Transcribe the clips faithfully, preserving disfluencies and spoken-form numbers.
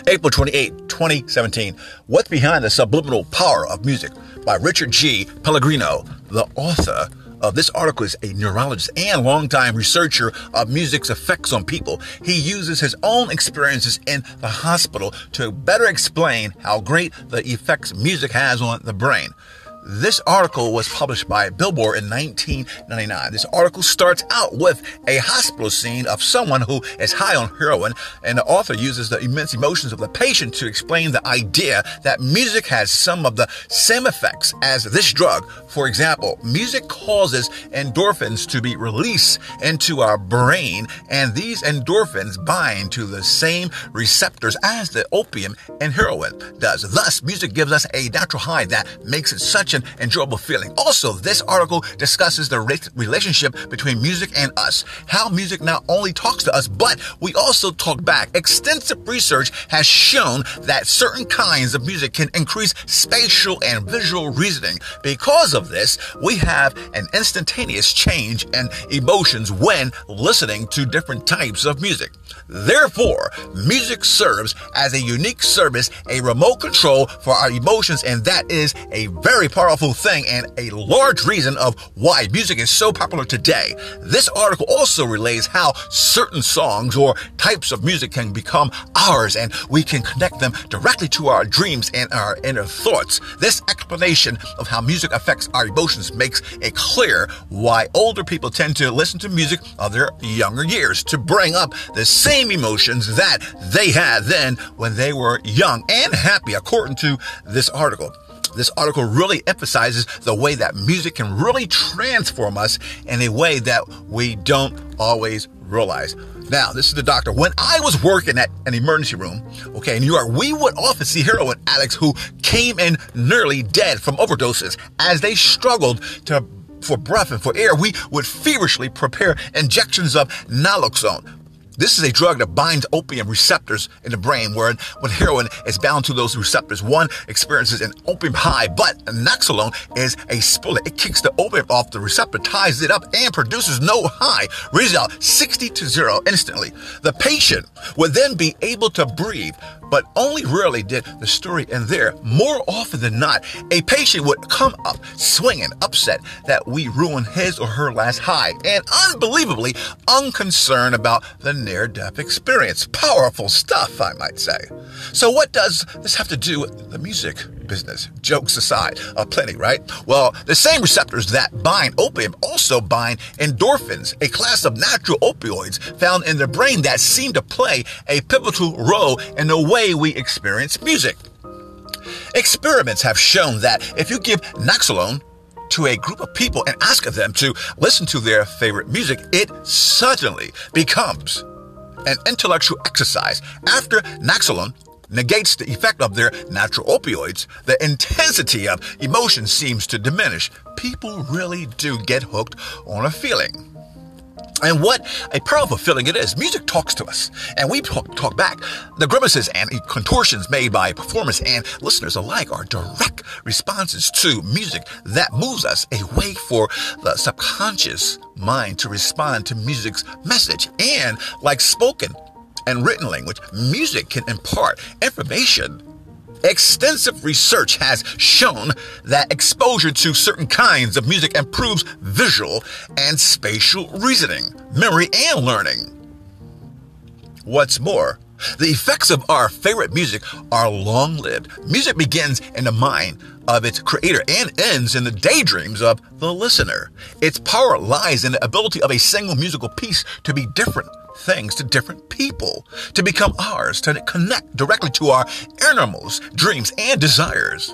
April twenty-eighth, twenty seventeen. What's Behind the Subliminal Power of Music by Richard G. Pellegrino. The author of this article is a neurologist and longtime researcher of music's effects on people. He uses his own experiences in the hospital to better explain how great the effects music has on the brain. This article was published by Billboard in nineteen ninety-nine. This article starts out with a hospital scene of someone who is high on heroin, and the author uses the immense emotions of the patient to explain the idea that music has some of the same effects as this drug. For example, music causes endorphins to be released into our brain, and these endorphins bind to the same receptors as the opium and heroin does. Thus, music gives us a natural high that makes it such an enjoyable feeling. Also, this article discusses the re- relationship between music and us, how music not only talks to us, but we also talk back. Extensive research has shown that certain kinds of music can increase spatial and visual reasoning. Because of this, we have an instantaneous change in emotions when listening to different types of music. Therefore, music serves as a unique service, a remote control for our emotions, and that is a very powerful thing and a large reason of why music is so popular today. This article also relays how certain songs or types of music can become ours, and we can connect them directly to our dreams and our inner thoughts. This explanation of how music affects our emotions makes it clear why older people tend to listen to music of their younger years to bring up the same emotions that they had then when they were young and happy, according to this article. This article really emphasizes the way that music can really transform us in a way that we don't always realize. Now, this is the doctor. When I was working at an emergency room, okay, in New York, we would often see heroin addicts who came in nearly dead from overdoses. As they struggled to for breath and for air, we would feverishly prepare injections of naloxone. This is a drug that binds opium receptors in the brain, where when heroin is bound to those receptors, one experiences an opium high, but naloxone is a spiller. It kicks the opium off the receptor, ties it up, and produces no high. Result, sixty to zero instantly. The patient would then be able to breathe, but only rarely did the story end there. More often than not, a patient would come up swinging, upset that we ruined his or her last high, and unbelievably unconcerned about the near-death experience. Powerful stuff, I might say. So what does this have to do with the music business? Jokes aside, uh, plenty, right? Well, the same receptors that bind opium also bind endorphins, a class of natural opioids found in the brain that seem to play a pivotal role in the way we experience music. Experiments have shown that if you give naloxone to a group of people and ask them to listen to their favorite music, it suddenly becomes an intellectual exercise. After naloxone negates the effect of their natural opioids, the intensity of emotion seems to diminish. People really do get hooked on a feeling. And what a powerful feeling it is. Music talks to us, and we talk, talk back. The grimaces and contortions made by performers and listeners alike are direct responses to music that moves us, a way for the subconscious mind to respond to music's message. And like spoken and written language, music can impart information. Extensive research has shown that exposure to certain kinds of music improves visual and spatial reasoning, memory, and learning. What's more, the effects of our favorite music are long-lived. Music begins in the mind of its creator and ends in the daydreams of the listener. Its power lies in the ability of a single musical piece to be different things to different people, to become ours, to connect directly to our innermost dreams and desires.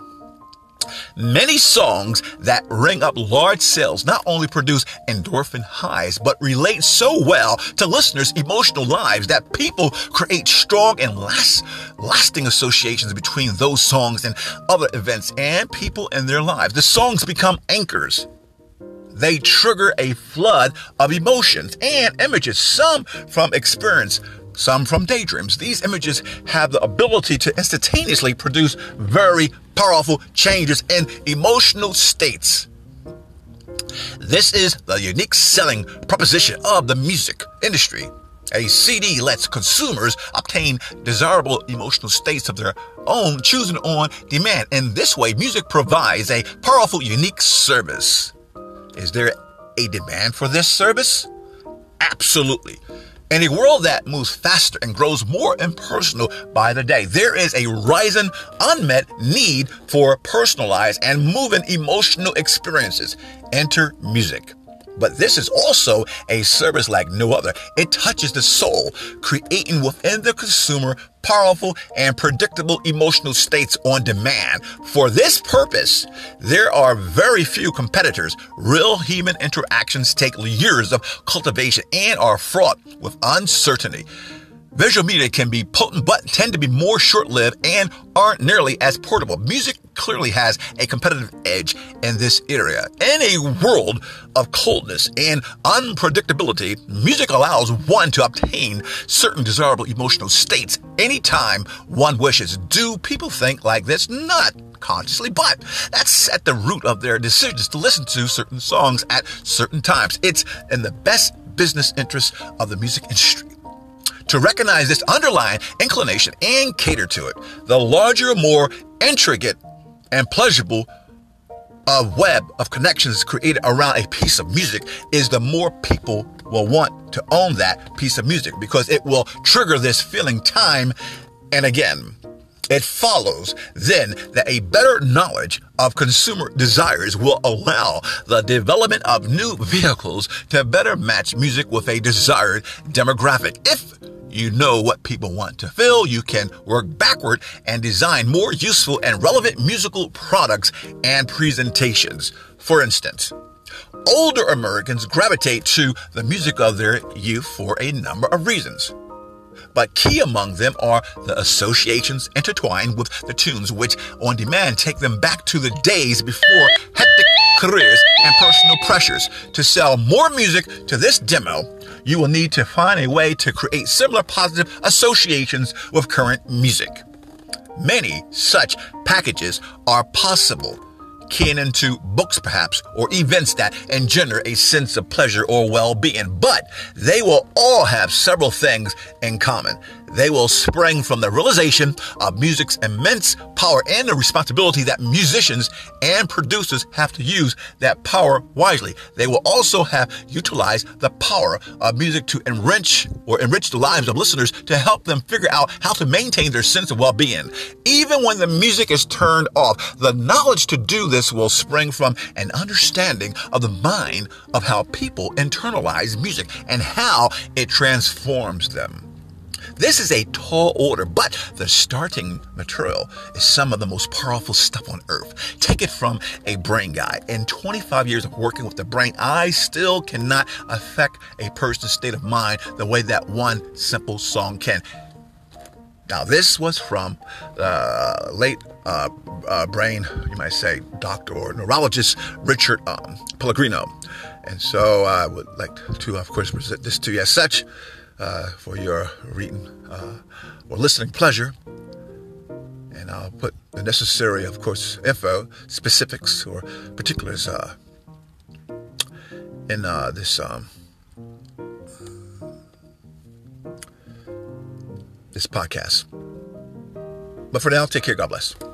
Many songs that ring up large sales not only produce endorphin highs, but relate so well to listeners' emotional lives that people create strong and last, lasting associations between those songs and other events and people in their lives. The songs become anchors. They trigger a flood of emotions and images, some from experience, some from daydreams. These images have the ability to instantaneously produce very powerful changes in emotional states. This is the unique selling proposition of the music industry. A C D lets consumers obtain desirable emotional states of their own, choosing on demand. In this way, music provides a powerful, unique service. Is there a demand for this service? Absolutely. In a world that moves faster and grows more impersonal by the day, there is a rising unmet need for personalized and moving emotional experiences. Enter music. But this is also a service like no other. It touches the soul, creating within the consumer powerful and predictable emotional states on demand. For this purpose, there are very few competitors. Real human interactions take years of cultivation and are fraught with uncertainty. Visual media can be potent, but tend to be more short-lived and aren't nearly as portable. Music clearly has a competitive edge in this area. In a world of coldness and unpredictability, music allows one to obtain certain desirable emotional states anytime one wishes. Do people think like this? Not consciously, but that's at the root of their decisions to listen to certain songs at certain times. It's in the best business interest of the music industry to recognize this underlying inclination and cater to it. The larger, more intricate and pleasurable a web of connections created around a piece of music is, the more people will want to own that piece of music because it will trigger this feeling time and again. It follows then that a better knowledge of consumer desires will allow the development of new vehicles to better match music with a desired demographic. If you know what people want to feel, you can work backward and design more useful and relevant musical products and presentations. For instance, older Americans gravitate to the music of their youth for a number of reasons. But key among them are the associations intertwined with the tunes, which on demand take them back to the days before hectic careers and personal pressures. To sell more music to this demo, you will need to find a way to create similar positive associations with current music. Many such packages are possible, keying into books perhaps, or events that engender a sense of pleasure or well-being, but they will all have several things in common. They will spring from the realization of music's immense power and the responsibility that musicians and producers have to use that power wisely. They will also have utilized the power of music to enrich or enrich the lives of listeners, to help them figure out how to maintain their sense of well-being. Even when the music is turned off, the knowledge to do this will spring from an understanding of the mind of how people internalize music and how it transforms them. This is a tall order, but the starting material is some of the most powerful stuff on earth. Take it from a brain guy. In twenty-five years of working with the brain, I still cannot affect a person's state of mind the way that one simple song can. Now, this was from uh, late uh, uh, brain, you might say, doctor or neurologist Richard um, Pellegrino. And so I would like to, of course, present this to you as such. Uh, for your reading uh, or listening pleasure. And I'll put the necessary, of course, info, specifics or particulars uh, in uh, this um, this podcast. But for now, take care. God bless.